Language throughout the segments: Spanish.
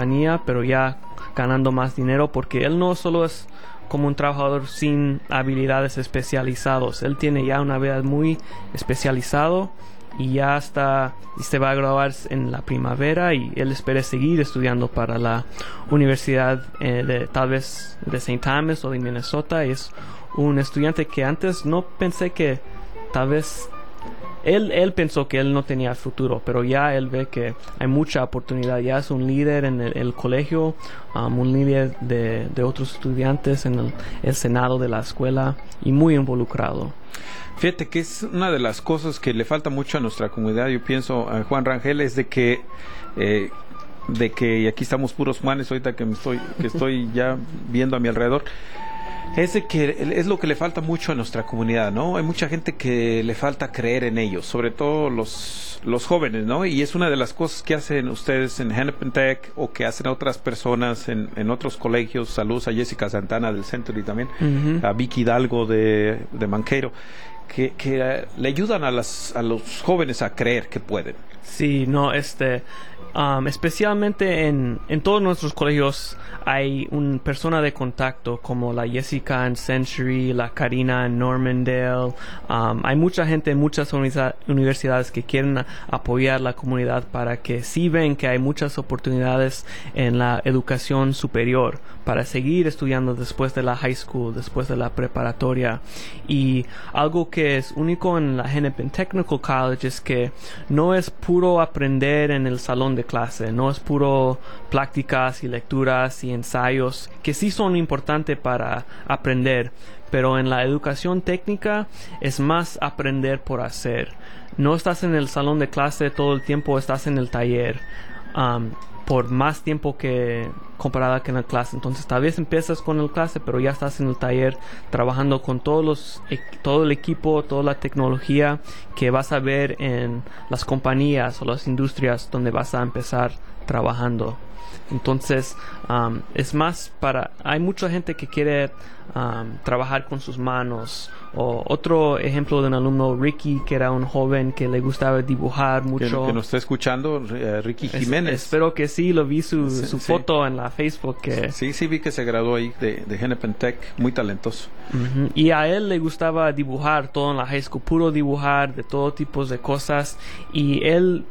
compañía, pero ya ganando más dinero, porque él no solo es como un trabajador sin habilidades especializadas. Él tiene ya una vida muy especializado y ya está y se va a graduar en la primavera, y él espera seguir estudiando para la universidad tal vez de St. Thomas o de Minnesota. Y es un estudiante que antes no pensé que tal vez él pensó que él no tenía futuro, pero ya él ve que hay mucha oportunidad. Ya es un líder en el colegio, un líder de otros estudiantes en el senado de la escuela, y muy involucrado. Fíjate que es una de las cosas que le falta mucho a nuestra comunidad, yo pienso, a Juan Rangel, es de que y aquí estamos puros Juanes ahorita que estoy ya viendo a mi alrededor. Es de que es lo que le falta mucho a nuestra comunidad, ¿no? Hay mucha gente que le falta creer en ellos, sobre todo los jóvenes, ¿no? Y es una de las cosas que hacen ustedes en Hennepin Tech, o que hacen otras personas en otros colegios. Saludos a Jessica Santana del Century también, a Vicky Hidalgo de Mankato, que le ayudan a los jóvenes a creer que pueden. Sí, no, especialmente en todos nuestros colegios hay una persona de contacto, como la Jessica en Century, la Karina en Normandale. Hay mucha gente en muchas universidades que quieren apoyar la comunidad, para que sí ven que hay muchas oportunidades en la educación superior para seguir estudiando después de la high school, después de la preparatoria. Y algo que es único en la Hennepin Technical College es que no es puro aprender en el salón de clase, no es puro prácticas y lecturas y ensayos, que sí son importantes para aprender, pero en la educación técnica es más aprender por hacer. No estás en el salón de clase todo el tiempo, estás en el taller por más tiempo que comparada con la clase. Entonces tal vez empiezas con la clase, pero ya estás en el taller trabajando con todo el equipo, toda la tecnología que vas a ver en las compañías o las industrias donde vas a empezar trabajando. Entonces es más hay mucha gente que quiere trabajar con sus manos. O otro ejemplo de un alumno, Ricky, que era un joven que le gustaba dibujar mucho. Que nos está escuchando, Ricky Jiménez. Espero que sí, lo vi su foto en la Facebook. Sí, vi que se graduó ahí de Hennepin Tech, muy talentoso. Y a él le gustaba dibujar todo en la high school, puro dibujar de todo tipo de cosas. Y él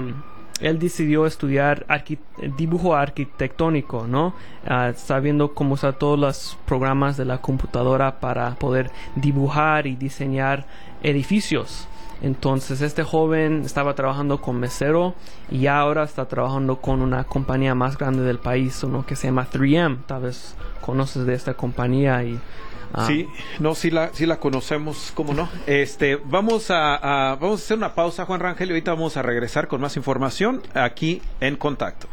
decidió estudiar dibujo arquitectónico, ¿no? Sabiendo cómo usar todos los programas de la computadora para poder dibujar y diseñar edificios. Entonces este joven estaba trabajando con mesero, y ahora está trabajando con una compañía más grande del país, ¿no? Que se llama 3M. Tal vez conoces de esta compañía. Sí la conocemos, ¿cómo no? Vamos a hacer una pausa, Juan Rangel, y ahorita vamos a regresar con más información aquí en Contacto.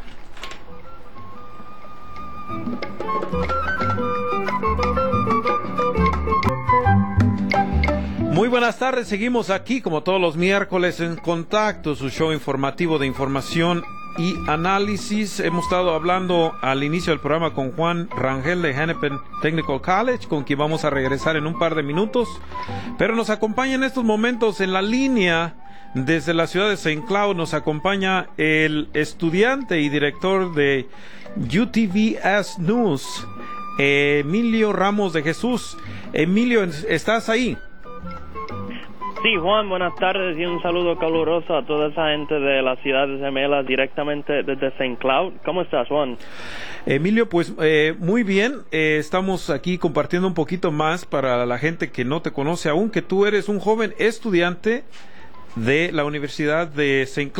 Muy buenas tardes, seguimos aquí como todos los miércoles en Contacto, su show informativo de información y análisis. Hemos estado hablando al inicio del programa con Juan Rangel de Hennepin Technical College, con quien vamos a regresar en un par de minutos, pero nos acompaña en estos momentos en la línea desde la ciudad de St. Cloud. Nos acompaña el estudiante y director de UTVS News, Emilio Ramos de Jesús. Emilio, ¿estás ahí? Sí, Juan, buenas tardes y un saludo caluroso a toda esa gente de las ciudades gemelas directamente desde St. Cloud. ¿Cómo estás, Juan? Emilio, pues muy bien. Estamos aquí compartiendo un poquito más para la gente que no te conoce aún, que tú eres un joven estudiante de la Universidad de St. Cloud.